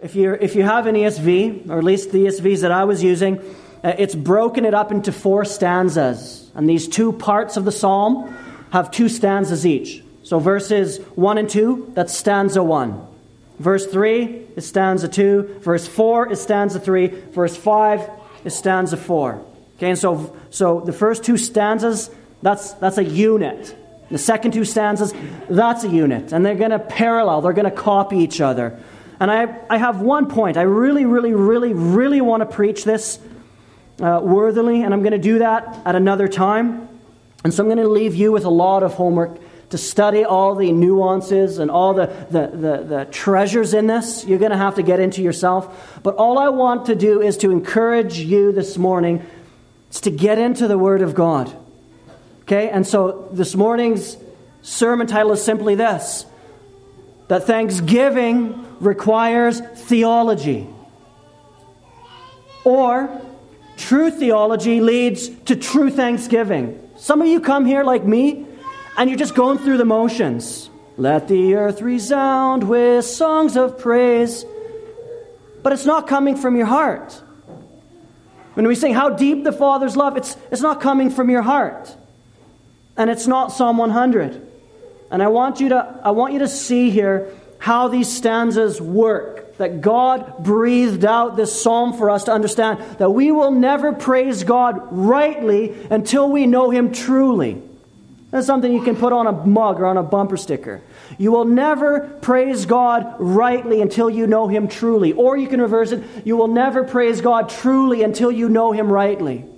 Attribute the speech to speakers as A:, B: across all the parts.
A: if you have an ESV, or at least the ESVs that I was using, it's broken it up into 4 stanzas. And these 2 parts of the psalm have 2 stanzas each. So verses 1 and 2, that's stanza 1. Verse 3 is stanza 2. Verse 4 is stanza 3. Verse 5 is stanza 4. Okay, and so the first 2 stanzas, that's a unit. The second 2 stanzas, that's a unit. And they're going to parallel. They're going to copy each other. And I have one point. I really, really, really, really want to preach this worthily. And I'm going to do that at another time. And so I'm going to leave you with a lot of homework to study all the nuances and all the treasures in this. You're going to have to get into yourself. But all I want to do is to encourage you this morning is to get into the Word of God. Okay? And so this morning's sermon title is simply this: that thanksgiving requires theology. Or true theology leads to true thanksgiving. Some of you come here like me, and you're just going through the motions. Let the earth resound with songs of praise. But it's not coming from your heart. When we sing, how deep the Father's love, it's not coming from your heart. And it's not Psalm 100. And I want you to see here how these stanzas work. That God breathed out this psalm for us to understand that we will never praise God rightly until we know Him truly. That's something you can put on a mug or on a bumper sticker. You will never praise God rightly until you know Him truly. Or you can reverse it. You will never praise God truly until you know Him rightly.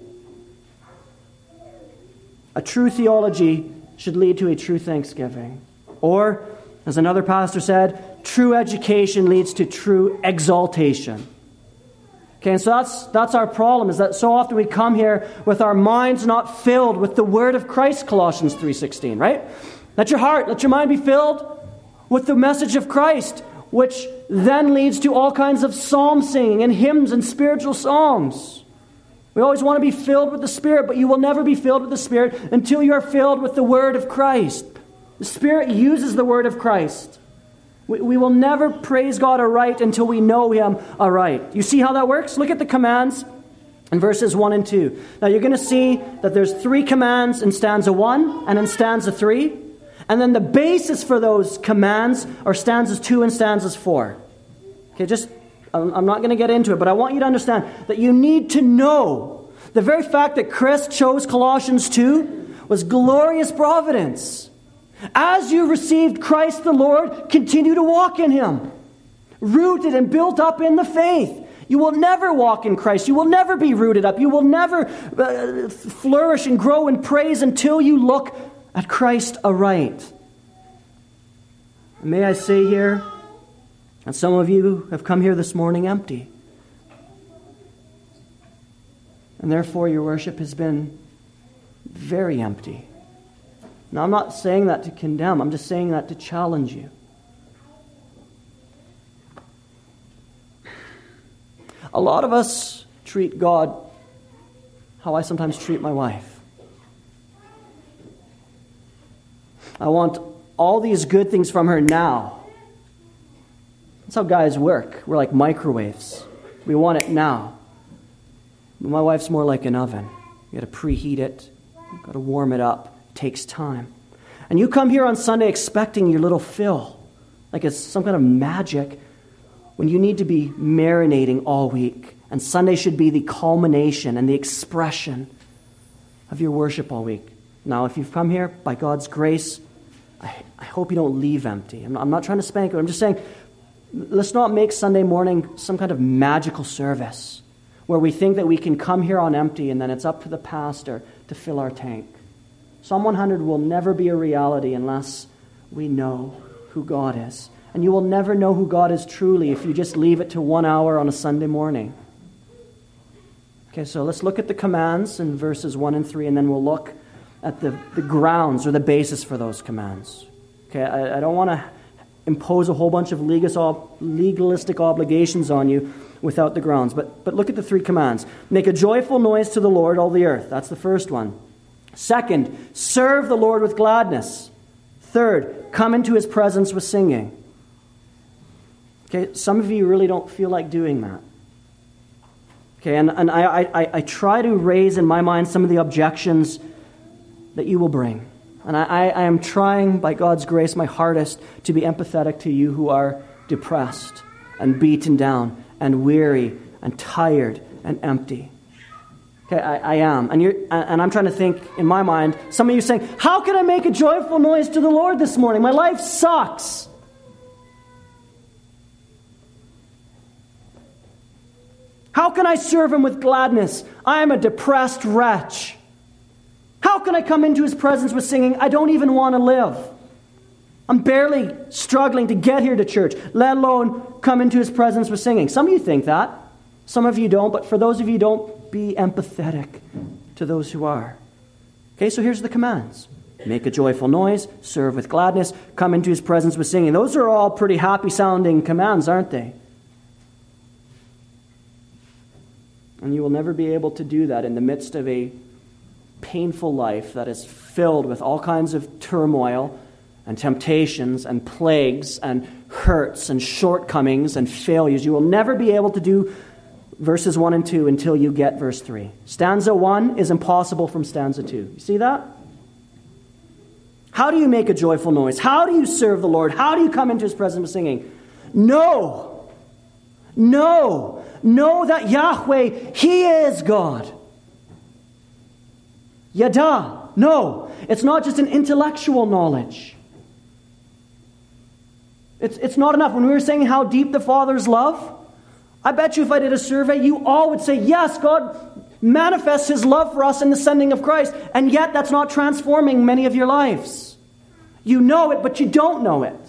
A: A true theology should lead to a true thanksgiving. Or, as another pastor said, true education leads to true exaltation. Okay, and so that's our problem, is that so often we come here with our minds not filled with the Word of Christ, Colossians 3:16, right? Let your mind be filled with the message of Christ, which then leads to all kinds of psalm singing and hymns and spiritual songs. We always want to be filled with the Spirit, but you will never be filled with the Spirit until you are filled with the Word of Christ. The Spirit uses the Word of Christ. We will never praise God aright until we know Him aright. You see how that works? Look at the commands in verses 1 and 2. Now you're going to see that there's 3 commands in stanza 1 and in stanza 3. And then the basis for those commands are stanzas 2 and stanzas 4. Okay, I'm not going to get into it, but I want you to understand that you need to know the very fact that Chris chose Colossians 2 was glorious providence. As you received Christ the Lord, continue to walk in Him, rooted and built up in the faith. You will never walk in Christ. You will never be rooted up. You will never flourish and grow in praise until you look at Christ aright. And may I say here, and some of you have come here this morning empty. And therefore your worship has been very empty. Now, I'm not saying that to condemn. I'm just saying that to challenge you. A lot of us treat God how I sometimes treat my wife. I want all these good things from her now. That's how guys work. We're like microwaves. We want it now. But my wife's more like an oven. You got to preheat it. You got to warm it up. Takes time. And you come here on Sunday expecting your little fill, like it's some kind of magic, when you need to be marinating all week. And Sunday should be the culmination and the expression of your worship all week. Now, if you've come here by God's grace, I hope you don't leave empty. I'm not trying to spank you. I'm just saying, let's not make Sunday morning some kind of magical service where we think that we can come here on empty and then it's up to the pastor to fill our tank. Psalm 100 will never be a reality unless we know who God is. And you will never know who God is truly if you just leave it to 1 hour on a Sunday morning. Okay, so let's look at the commands in verses 1 and 3, and then we'll look at the grounds or the basis for those commands. Okay, I don't want to impose a whole bunch of legalistic obligations on you without the grounds. But look at the 3 commands. Make a joyful noise to the Lord, all the earth. That's the first one. Second, serve the Lord with gladness. Third, come into His presence with singing. Okay, some of you really don't feel like doing that. Okay, and I try to raise in my mind some of the objections that you will bring. And I am trying, by God's grace, my hardest to be empathetic to you who are depressed and beaten down and weary and tired and empty. Okay, I am. And I'm trying to think in my mind, some of you saying, how can I make a joyful noise to the Lord this morning? My life sucks. How can I serve Him with gladness? I am a depressed wretch. How can I come into His presence with singing? I don't even want to live. I'm barely struggling to get here to church, let alone come into His presence with singing. Some of you think that. Some of you don't. But for those of you who don't, be empathetic to those who are. Okay, so here's the commands. Make a joyful noise, serve with gladness, come into His presence with singing. Those are all pretty happy-sounding commands, aren't they? And you will never be able to do that in the midst of a painful life that is filled with all kinds of turmoil and temptations and plagues and hurts and shortcomings and failures. You will never be able to do verses 1 and 2 until you get verse 3. Stanza 1 is impossible from stanza 2. You see that? How do you make a joyful noise? How do you serve the Lord? How do you come into His presence with singing? Know that Yahweh, He is God. Yada. No, it's not just an intellectual knowledge. It's not enough. When we were saying how deep the Father's love, I bet you if I did a survey, you all would say, yes, God manifests His love for us in the sending of Christ. And yet that's not transforming many of your lives. You know it, but you don't know it.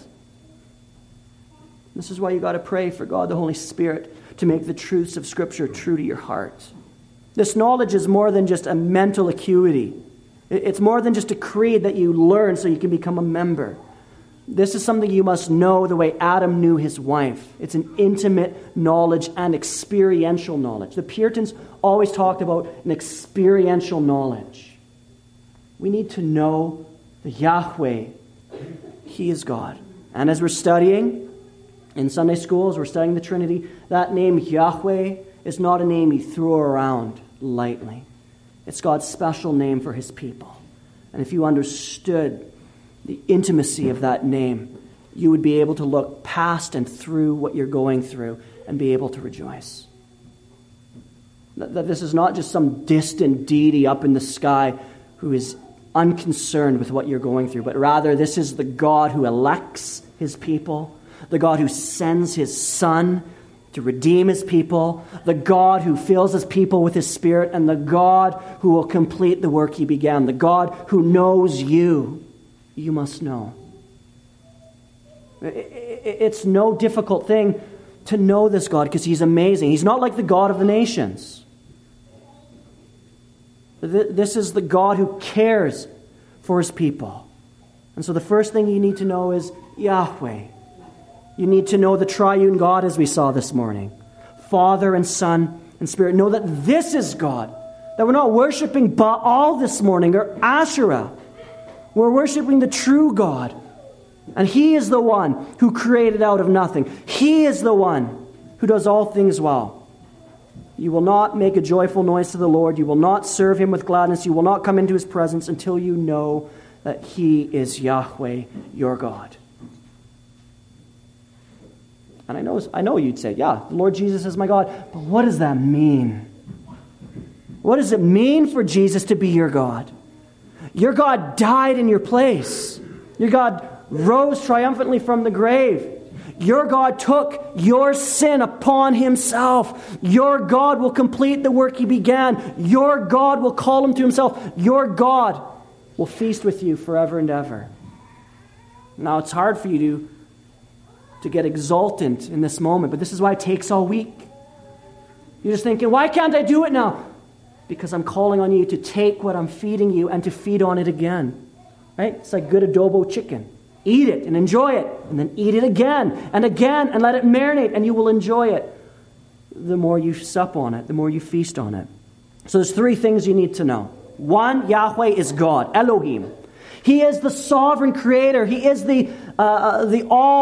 A: This is why you got to pray for God, the Holy Spirit, to make the truths of Scripture true to your heart. This knowledge is more than just a mental acuity. It's more than just a creed that you learn so you can become a member. This is something you must know the way Adam knew his wife. It's an intimate knowledge and experiential knowledge. The Puritans always talked about an experiential knowledge. We need to know the Yahweh. He is God. And as we're studying in Sunday schools, we're studying the Trinity, that name Yahweh is not a name you throw around lightly. It's God's special name for His people. And if you understood the intimacy of that name, you would be able to look past and through what you're going through and be able to rejoice. That this is not just some distant deity up in the sky who is unconcerned with what you're going through, but rather this is the God who elects His people, the God who sends His Son to redeem His people, the God who fills His people with His Spirit, and the God who will complete the work He began, the God who knows you. You must know. It's no difficult thing to know this God because He's amazing. He's not like the God of the nations. This is the God who cares for His people. And so the first thing you need to know is Yahweh. You need to know the triune God, as we saw this morning. Father and Son and Spirit. Know that this is God. That we're not worshiping Baal this morning or Asherah. We're worshiping the true God. And He is the one who created out of nothing. He is the one who does all things well. You will not make a joyful noise to the Lord. You will not serve Him with gladness. You will not come into His presence until you know that He is Yahweh, your God. And I know you'd say, yeah, the Lord Jesus is my God. But what does that mean? What does it mean for Jesus to be your God? Your God died in your place. Your God rose triumphantly from the grave. Your God took your sin upon Himself. Your God will complete the work He began. Your God will call Him to Himself. Your God will feast with you forever and ever. Now, it's hard for you to get exultant in this moment, but this is why it takes all week. You're just thinking, why can't I do it now? Because I'm calling on you to take what I'm feeding you and to feed on it again. Right? It's like good adobo chicken. Eat it and enjoy it, and then eat it again, and let it marinate, and you will enjoy it. The more you sup on it, the more you feast on it. So there's three things you need to know. One, Yahweh is God, Elohim. He is the sovereign creator. He is the all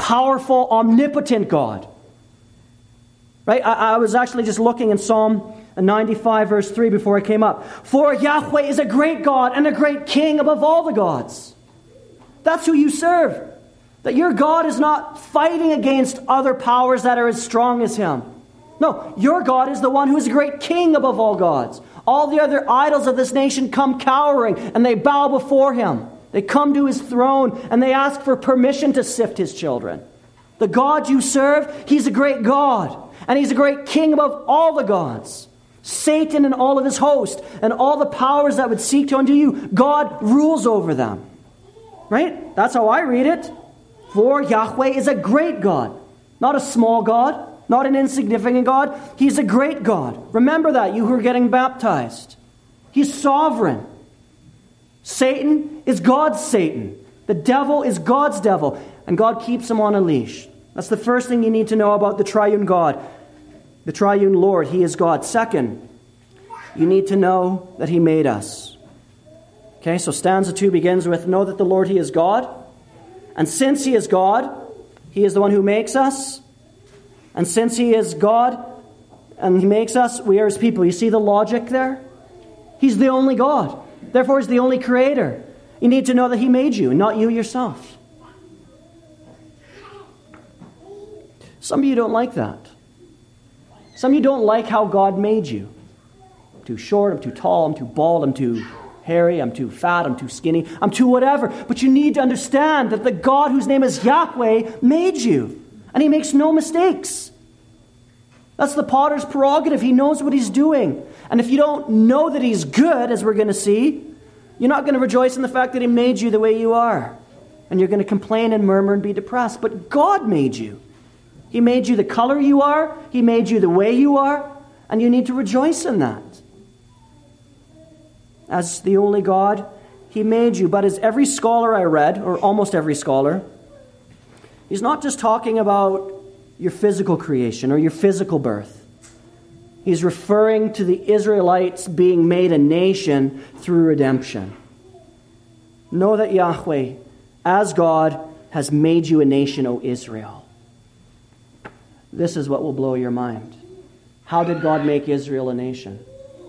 A: powerful, omnipotent God. Right? I was actually just looking in Psalm 95, verse 3 before I came up. For Yahweh is a great God and a great King above all the gods. That's who you serve. That your God is not fighting against other powers that are as strong as Him. No, your God is the one who is a great King above all gods. All the other idols of this nation come cowering and they bow before Him. They come to His throne and they ask for permission to sift His children. The God you serve, He's a great God. And He's a great King above all the gods. Satan and all of his host and all the powers that would seek to undo you, God rules over them. Right? That's how I read it. For Yahweh is a great God. Not a small God. Not an insignificant God. He's a great God. Remember that, you who are getting baptized. He's sovereign. Satan is God's Satan. The devil is God's devil. And God keeps him on a leash. That's the first thing you need to know about the triune God. The triune Lord, He is God. Second, you need to know that He made us. Okay, so stanza 2 begins with, know that the Lord, He is God. And since He is God, He is the one who makes us. And since He is God and He makes us, we are His people. You see the logic there? He's the only God. Therefore, He's the only creator. You need to know that He made you, and not you yourself. Some of you don't like that. Some of you don't like how God made you. I'm too short, I'm too tall, I'm too bald, I'm too hairy, I'm too fat, I'm too skinny, I'm too whatever. But you need to understand that the God whose name is Yahweh made you. And He makes no mistakes. That's the potter's prerogative. He knows what He's doing. And if you don't know that He's good, as we're going to see, you're not going to rejoice in the fact that He made you the way you are. And you're going to complain and murmur and be depressed. But God made you. He made you the color you are. He made you the way you are. And you need to rejoice in that. As the only God, He made you. But as every scholar I read, or almost every scholar, he's not just talking about your physical creation or your physical birth. He's referring to the Israelites being made a nation through redemption. Know that Yahweh, as God, has made you a nation, O Israel. This is what will blow your mind. How did God make Israel a nation?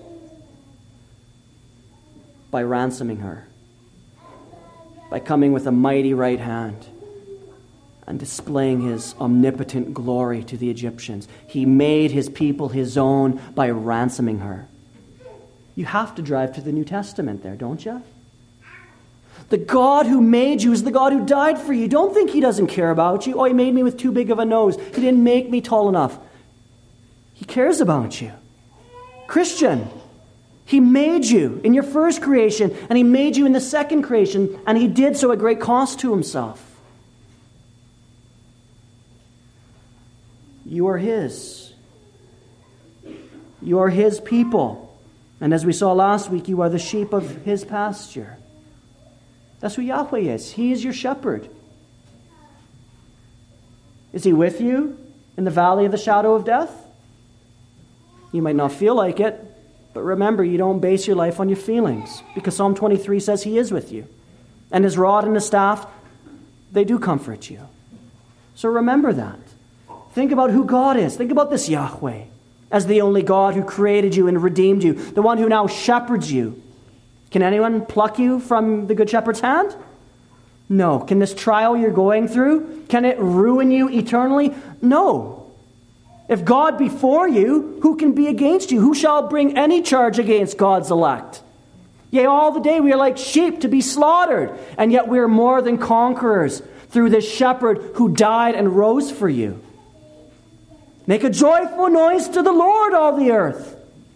A: By ransoming her. By coming with a mighty right hand and displaying His omnipotent glory to the Egyptians. He made His people His own by ransoming her. You have to drive to the New Testament there, don't you? The God who made you is the God who died for you. Don't think He doesn't care about you. Oh, He made me with too big of a nose. He didn't make me tall enough. He cares about you. Christian, He made you in your first creation, and He made you in the second creation, and He did so at great cost to Himself. You are His. You are His people. And as we saw last week, you are the sheep of His pasture. That's who Yahweh is. He is your shepherd. Is He with you in the valley of the shadow of death? You might not feel like it, but remember, you don't base your life on your feelings, because Psalm 23 says He is with you. And His rod and His staff, they do comfort you. So remember that. Think about who God is. Think about this Yahweh as the only God who created you and redeemed you, the one who now shepherds you. Can anyone pluck you from the Good Shepherd's hand? No. Can this trial you're going through, can it ruin you eternally? No. If God be for you, who can be against you? Who shall bring any charge against God's elect? Yea, all the day we are like sheep to be slaughtered, and yet we are more than conquerors through this shepherd who died and rose for you. Make a joyful noise to the Lord, all the earth.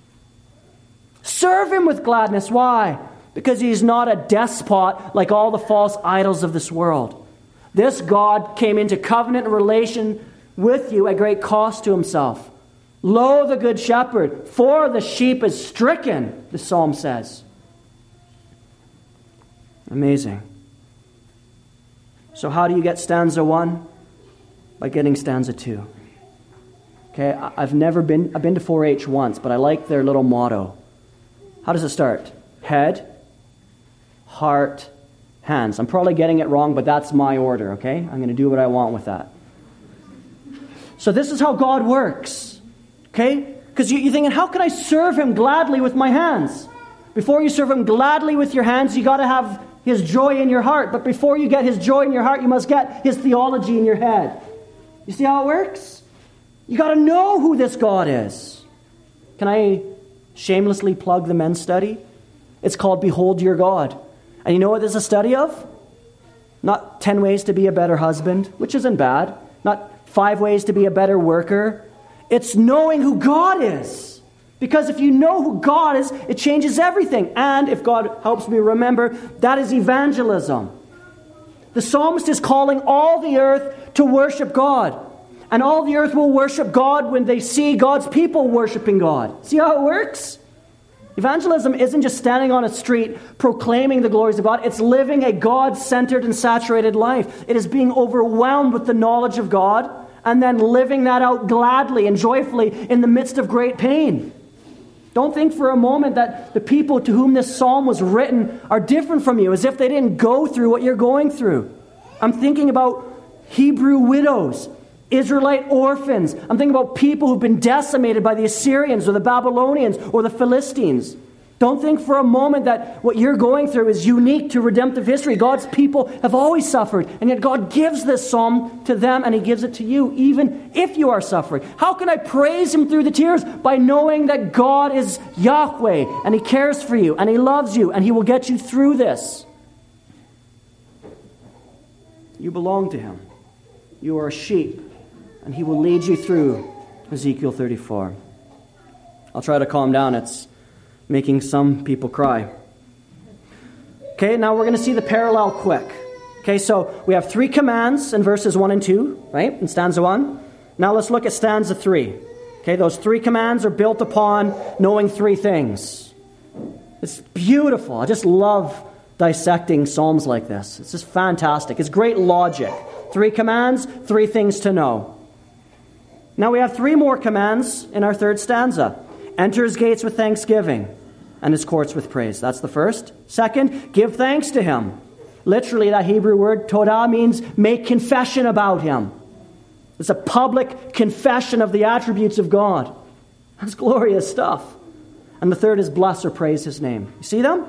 A: Serve Him with gladness. Why? Because He's not a despot like all the false idols of this world. This God came into covenant relation with you at great cost to Himself. Lo, the good shepherd, for the sheep is stricken, the psalm says. Amazing. So how do you get stanza 1? By getting stanza 2. Okay, I've been to 4-H once, but I like their little motto. How does it start? Head, heart, hands. I'm probably getting it wrong, but that's my order, okay? I'm going to do what I want with that. So this is how God works, okay? Because you're thinking, how can I serve him gladly with my hands? Before you serve him gladly with your hands, you got to have his joy in your heart. But before you get his joy in your heart, you must get his theology in your head. You see how it works? You got to know who this God is. Can I shamelessly plug the men's study? It's called Behold Your God. And you know what this is a study of? Not 10 ways to be a better husband, which isn't bad. Not 5 ways to be a better worker. It's knowing who God is. Because if you know who God is, it changes everything. And if God helps me remember, that is evangelism. The psalmist is calling all the earth to worship God. And all the earth will worship God when they see God's people worshiping God. See how it works? Evangelism isn't just standing on a street proclaiming the glories of God. It's living a God-centered and saturated life. It is being overwhelmed with the knowledge of God and then living that out gladly and joyfully in the midst of great pain. Don't think for a moment that the people to whom this psalm was written are different from you, as if they didn't go through what you're going through. I'm thinking about Hebrew widows, Israelite orphans. I'm thinking about people who've been decimated by the Assyrians or the Babylonians or the Philistines. Don't think for a moment that what you're going through is unique to redemptive history. God's people have always suffered, and yet God gives this psalm to them, and he gives it to you, even if you are suffering. How can I praise him through the tears? By knowing that God is Yahweh, and he cares for you, and he loves you, and he will get you through this. You belong to him. You are a sheep, and he will lead you through Ezekiel 34. I'll try to calm down. It's making some people cry. Okay, now we're going to see the parallel quick. Okay, so we have 3 commands in verses 1 and 2, right, in stanza 1. Now let's look at stanza 3. Okay, those 3 commands are built upon knowing 3 things. It's beautiful. I just love dissecting psalms like this. It's just fantastic. It's great logic. 3 commands, 3 things to know. Now we have 3 more commands in our 3rd stanza. Enter his gates with thanksgiving and his courts with praise. That's the first. Second, give thanks to him. Literally, that Hebrew word, todah, means make confession about him. It's a public confession of the attributes of God. That's glorious stuff. And the third is bless or praise his name. You see them?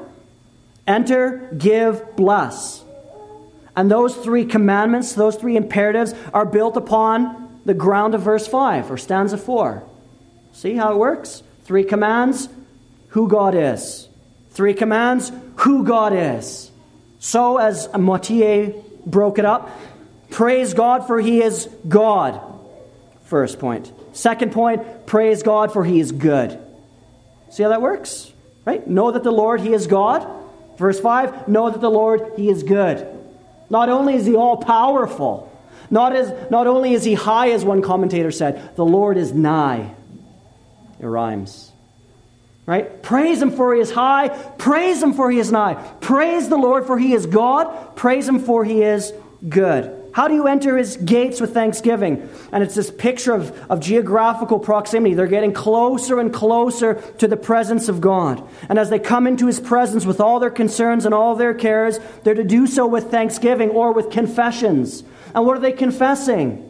A: Enter, give, bless. And those 3 commandments, those 3 imperatives are built upon the ground of verse 5 or stanza 4. See how it works? 3 commands, who God is. 3 commands, who God is. So, as Mathieu broke it up, praise God for he is God. First point. Second point, praise God for he is good. See how that works? Right? Know that the Lord, he is God. Verse 5, know that the Lord, he is good. Not only is he all-powerful, not only is he high, as one commentator said, the Lord is nigh. It rhymes. Right? Praise him for he is high. Praise him for he is nigh. Praise the Lord for he is God. Praise him for he is good. How do you enter his gates with thanksgiving? And it's this picture of geographical proximity. They're getting closer and closer to the presence of God. And as they come into his presence with all their concerns and all their cares, they're to do so with thanksgiving or with confessions. And what are they confessing?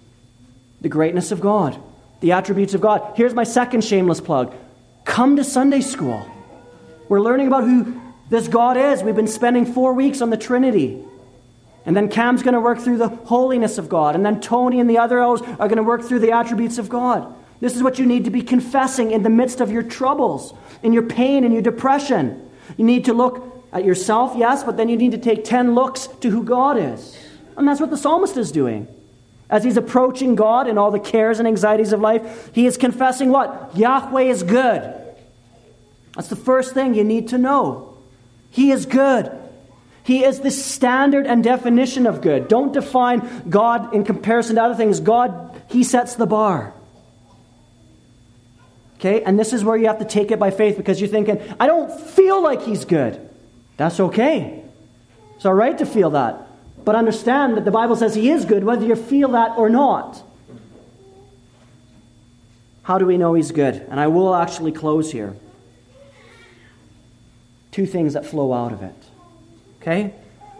A: The greatness of God. The attributes of God. Here's my second shameless plug. Come to Sunday school. We're learning about who this God is. We've been spending 4 weeks on the Trinity. And then Cam's going to work through the holiness of God. And then Tony and the other O's are going to work through the attributes of God. This is what you need to be confessing in the midst of your troubles, in your pain, in your depression. You need to look at yourself, yes, but then you need to take 10 looks to who God is. And that's what the psalmist is doing. As he's approaching God in all the cares and anxieties of life, he is confessing what? Yahweh is good. That's the first thing you need to know. He is good. He is the standard and definition of good. Don't define God in comparison to other things. God, he sets the bar. Okay? And this is where you have to take it by faith, because you're thinking, I don't feel like he's good. That's okay. It's all right to feel that. But understand that the Bible says he is good, whether you feel that or not. How do we know he's good? And I will actually close here. 2 things that flow out of it. Okay?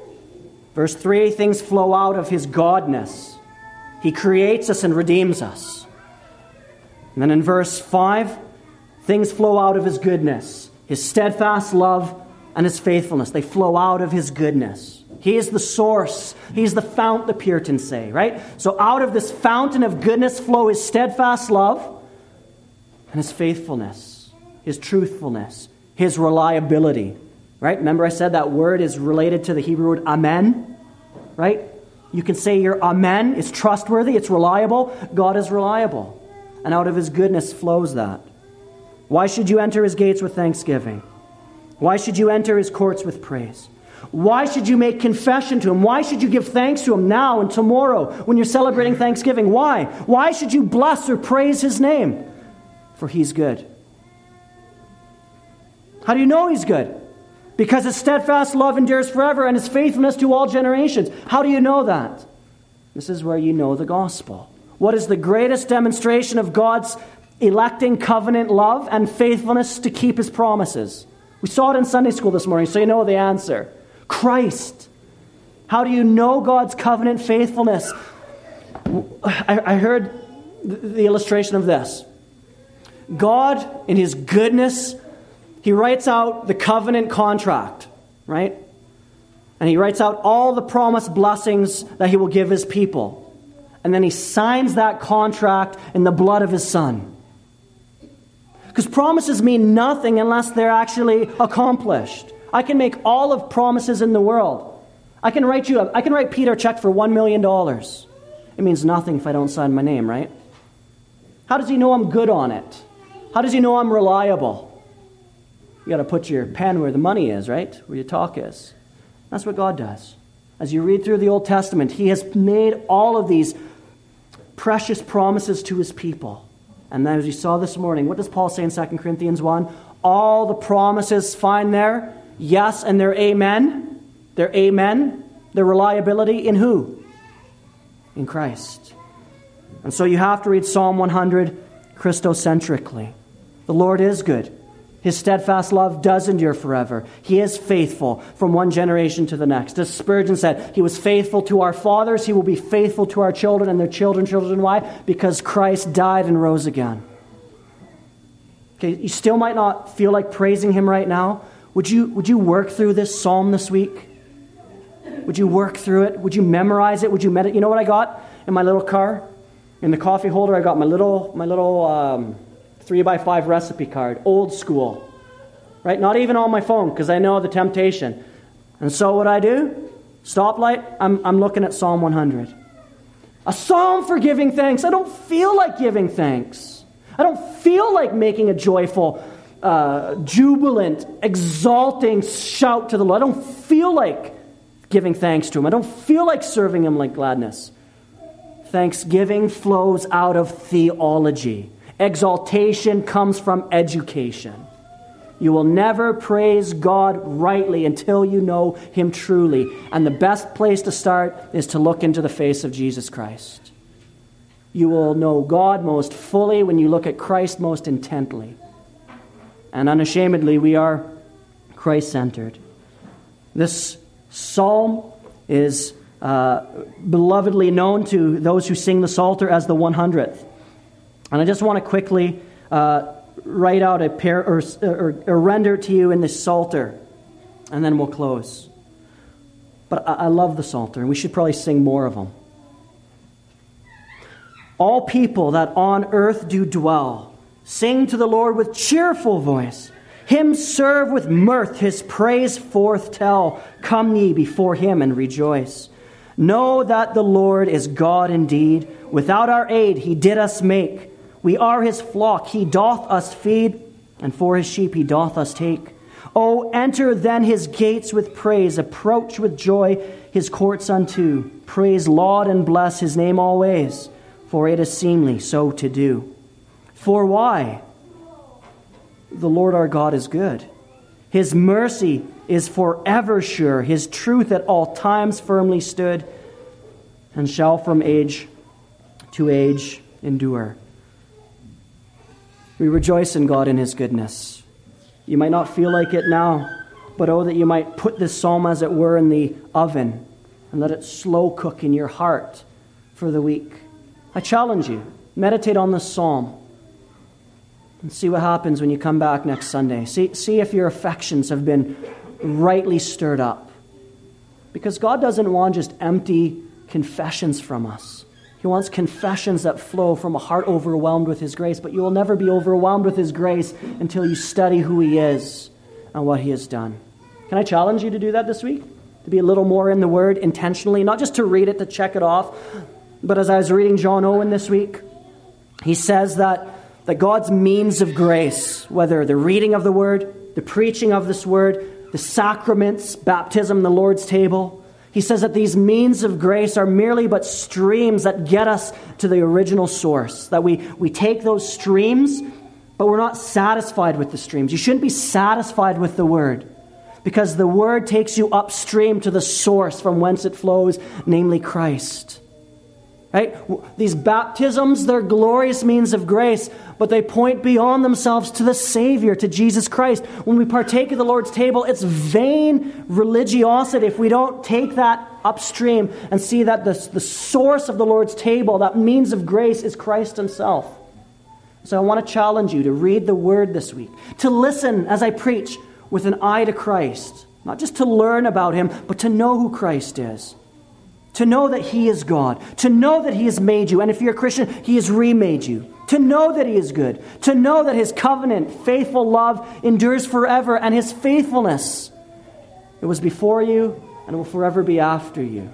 A: Verse 3, things flow out of his godness. He creates us and redeems us. And then in verse 5, things flow out of his goodness. His steadfast love and his faithfulness, they flow out of his goodness. He is the source. He's the fount, the Puritans say, right? So out of this fountain of goodness flow his steadfast love and his faithfulness, his truthfulness, his reliability, right? Remember I said that word is related to the Hebrew word amen, right? You can say your amen is trustworthy, it's reliable. God is reliable. And out of his goodness flows that. Why should you enter his gates with thanksgiving? Why should you enter his courts with praise? Why should you make confession to him? Why should you give thanks to him now and tomorrow when you're celebrating Thanksgiving? Why? Why should you bless or praise his name? For he's good. How do you know he's good? Because his steadfast love endures forever and his faithfulness to all generations. How do you know that? This is where you know the gospel. What is the greatest demonstration of God's electing covenant love and faithfulness to keep his promises? We saw it in Sunday school this morning, so you know the answer. Christ. How do you know God's covenant faithfulness? I heard the illustration of this. God, in his goodness, he writes out the covenant contract, right? And he writes out all the promised blessings that he will give his people. And then he signs that contract in the blood of his Son. Because promises mean nothing unless they're actually accomplished. I can make all of promises in the world. I can write Peter a check for $1 million. It means nothing if I don't sign my name, right? How does he know I'm good on it? How does he know I'm reliable? You got to put your pen where the money is, right? Where your talk is. That's what God does. As you read through the Old Testament, he has made all of these precious promises to his people. And then as you saw this morning, what does Paul say in 2 Corinthians 1? All the promises find their yes and their amen. Their amen, their reliability in who? In Christ. And so you have to read Psalm 100 Christocentrically. The Lord is good. His steadfast love does endure forever. He is faithful from one generation to the next. As Spurgeon said, he was faithful to our fathers. He will be faithful to our children and their children. Why? Because Christ died and rose again. Okay, you still might not feel like praising him right now. Would you work through this psalm this week? Would you work through it? Would you memorize it? Would you meditate? You know what I got in my little car? In the coffee holder, I got my little 3x5 recipe card, old school, right? Not even on my phone because I know the temptation. And so what I do, stoplight, I'm looking at Psalm 100. A psalm for giving thanks. I don't feel like giving thanks. I don't feel like making a joyful, jubilant, exalting shout to the Lord. I don't feel like giving thanks to him. I don't feel like serving him like gladness. Thanksgiving flows out of theology. Exaltation comes from education. You will never praise God rightly until you know him truly. And the best place to start is to look into the face of Jesus Christ. You will know God most fully when you look at Christ most intently. And unashamedly, we are Christ-centered. This psalm is belovedly known to those who sing the Psalter as the 100th. And I just want to quickly write out a pair or render to you in this Psalter, and then we'll close. But I love the Psalter, and we should probably sing more of them. All people that on earth do dwell, sing to the Lord with cheerful voice. Him serve with mirth, his praise forth tell. Come ye before him and rejoice. Know that the Lord is God indeed. Without our aid he did us make. We are his flock, he doth us feed, and for his sheep he doth us take. O enter then his gates with praise, approach with joy his courts unto. Praise, laud, and bless his name always, for it is seemly so to do. For why? The Lord our God is good. His mercy is forever sure. His truth at all times firmly stood, and shall from age to age endure. We rejoice in God in his goodness. You might not feel like it now, but oh, that you might put this psalm, as it were, in the oven and let it slow cook in your heart for the week. I challenge you, meditate on this psalm and see what happens when you come back next Sunday. See if your affections have been rightly stirred up. Because God doesn't want just empty confessions from us. He wants confessions that flow from a heart overwhelmed with His grace. But you will never be overwhelmed with His grace until you study who He is and what He has done. Can I challenge you to do that this week? To be a little more in the Word intentionally, not just to read it, to check it off. But as I was reading John Owen this week, he says that God's means of grace, whether the reading of the Word, the preaching of this Word, the sacraments, baptism, the Lord's table, he says that these means of grace are merely but streams that get us to the original source. That we take those streams, but we're not satisfied with the streams. You shouldn't be satisfied with the Word, because the Word takes you upstream to the source from whence it flows, namely Christ. Right? These baptisms, they're glorious means of grace, but they point beyond themselves to the Savior, to Jesus Christ. When we partake of the Lord's table, it's vain religiosity if we don't take that upstream and see that the source of the Lord's table, that means of grace, is Christ Himself. So I want to challenge you to read the Word this week, to listen as I preach with an eye to Christ, not just to learn about Him, but to know who Christ is. To know that He is God. To know that He has made you. And if you're a Christian, He has remade you. To know that He is good. To know that His covenant, faithful love endures forever. And His faithfulness, it was before you and it will forever be after you.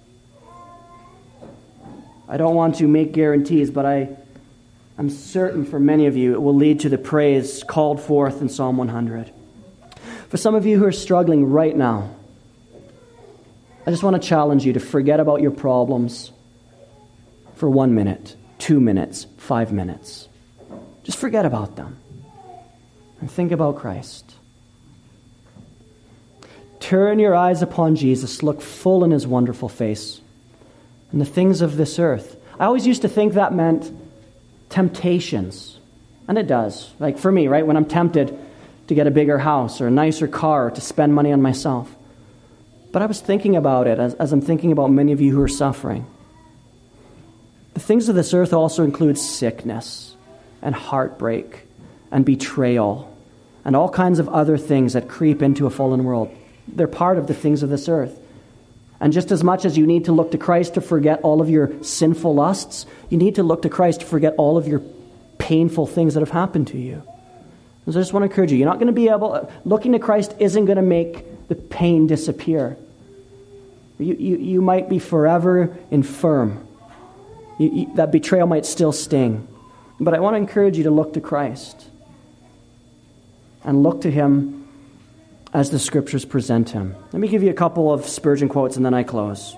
A: I don't want to make guarantees, but I'm certain for many of you it will lead to the praise called forth in Psalm 100. For some of you who are struggling right now, I just want to challenge you to forget about your problems for 1 minute, 2 minutes, 5 minutes. Just forget about them and think about Christ. Turn your eyes upon Jesus, look full in His wonderful face, and the things of this earth. I always used to think that meant temptations, and it does. Like for me, right, when I'm tempted to get a bigger house or a nicer car or to spend money on myself. But I was thinking about it as I'm thinking about many of you who are suffering. The things of this earth also include sickness and heartbreak and betrayal and all kinds of other things that creep into a fallen world. They're part of the things of this earth. And just as much as you need to look to Christ to forget all of your sinful lusts, you need to look to Christ to forget all of your painful things that have happened to you. So I just want to encourage you, you're not going to be able, looking to Christ isn't going to make the pain disappear. You might be forever infirm. That betrayal might still sting. But I want to encourage you to look to Christ and look to Him as the Scriptures present Him. Let me give you a couple of Spurgeon quotes and then I close.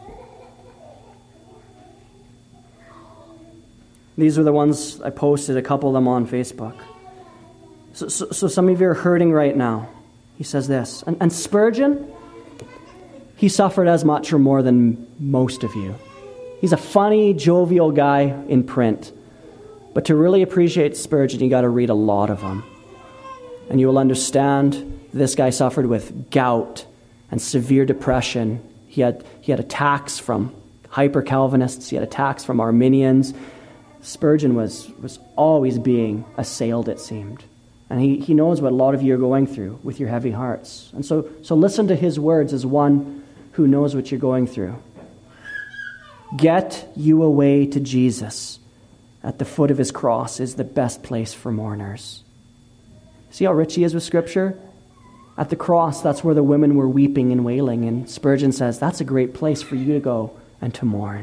A: These are the ones I posted, a couple of them on Facebook. So some of you are hurting right now. He says this, and Spurgeon, he suffered as much or more than most of you. He's a funny, jovial guy in print. But to really appreciate Spurgeon, you got to read a lot of him. And you will understand this guy suffered with gout and severe depression. He had attacks from hyper-Calvinists. He had attacks from Arminians. Spurgeon was always being assailed, it seemed. And he knows what a lot of you are going through with your heavy hearts. And so listen to his words as one who knows what you're going through. Get you away to Jesus. At the foot of His cross is the best place for mourners. See how rich he is with Scripture? At the cross, that's where the women were weeping and wailing. And Spurgeon says, that's a great place for you to go and to mourn.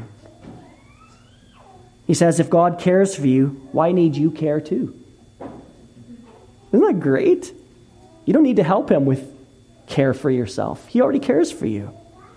A: He says, if God cares for you, why need you care too? Isn't that great? You don't need to help Him with care for yourself. He already cares for you.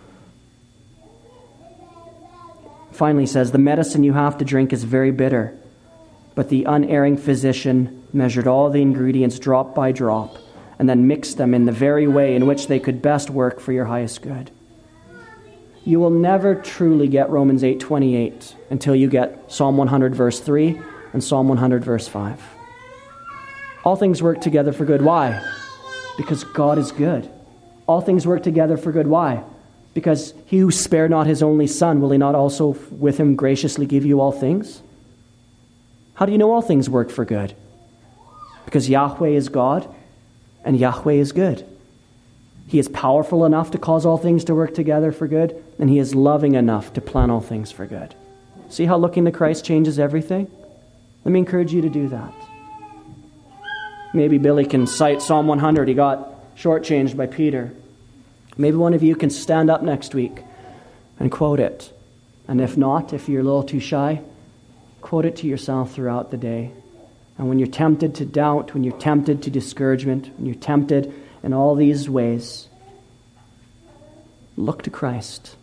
A: Finally, he says, the medicine you have to drink is very bitter, but the unerring physician measured all the ingredients drop by drop and then mixed them in the very way in which they could best work for your highest good. You will never truly get Romans 8:28 until you get Psalm 100 verse 3 and Psalm 100 verse 5. All things work together for good. Why? Because God is good. All things work together for good. Why? Because he who spared not his only son, will he not also with him graciously give you all things? How do you know all things work for good? Because Yahweh is God and Yahweh is good. He is powerful enough to cause all things to work together for good, and he is loving enough to plan all things for good. See how looking to Christ changes everything? Let me encourage you to do that. Maybe Billy can cite Psalm 100. He got shortchanged by Peter. Maybe one of you can stand up next week and quote it. And if not, if you're a little too shy, quote it to yourself throughout the day. And when you're tempted to doubt, when you're tempted to discouragement, when you're tempted in all these ways, look to Christ.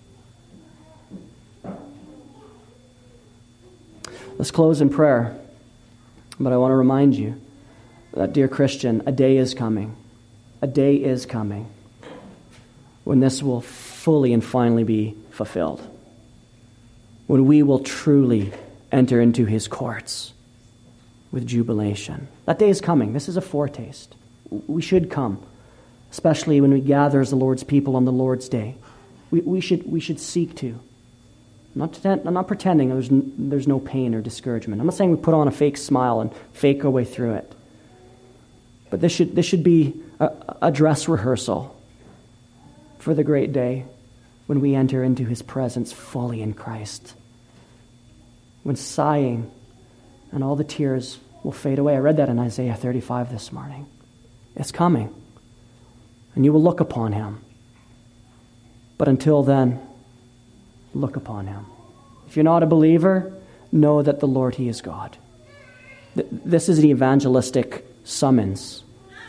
A: Let's close in prayer. But I want to remind you that, dear Christian, a day is coming. A day is coming when this will fully and finally be fulfilled. When we will truly enter into his courts with jubilation. That day is coming. This is a foretaste. We should come, especially when we gather as the Lord's people on the Lord's day. We should seek to. I'm not pretending there's no pain or discouragement. I'm not saying we put on a fake smile and fake our way through it. But this should be a dress rehearsal for the great day when we enter into his presence fully in Christ. When sighing and all the tears will fade away. I read that in Isaiah 35 this morning. It's coming. And you will look upon him. But until then, look upon him. If you're not a believer, know that the Lord, he is God. This is an evangelistic summons.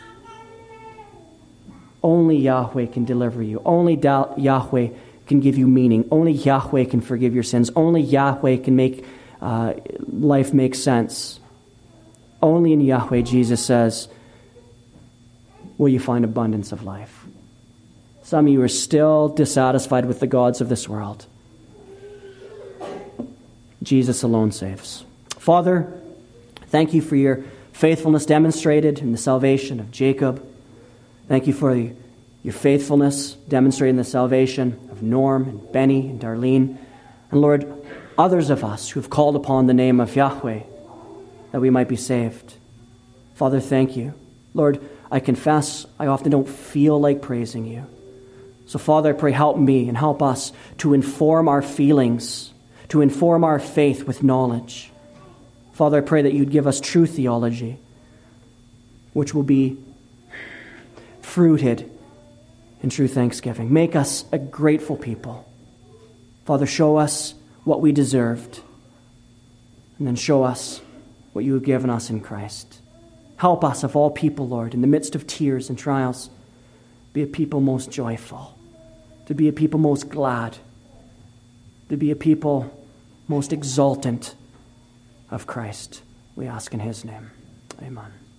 A: Only Yahweh can deliver you. Only Yahweh can give you meaning. Only Yahweh can forgive your sins. Only Yahweh can make life make sense. Only in Yahweh, Jesus says, will you find abundance of life. Some of you are still dissatisfied with the gods of this world. Jesus alone saves. Father, thank you for your faithfulness demonstrated in the salvation of Jacob. Thank you for your faithfulness demonstrated in the salvation of Norm and Benny and Darlene. And Lord, others of us who have called upon the name of Yahweh that we might be saved. Father, thank you. Lord, I confess I often don't feel like praising you. So Father, I pray help me and help us to inform our feelings, to inform our faith with knowledge. Father, I pray that you'd give us true theology, which will be fruited in true thanksgiving. Make us a grateful people. Father, show us what we deserved, and then show us what you have given us in Christ. Help us, of all people, Lord, in the midst of tears and trials, be a people most joyful, to be a people most glad, to be a people most exultant of Christ. We ask in his name. Amen.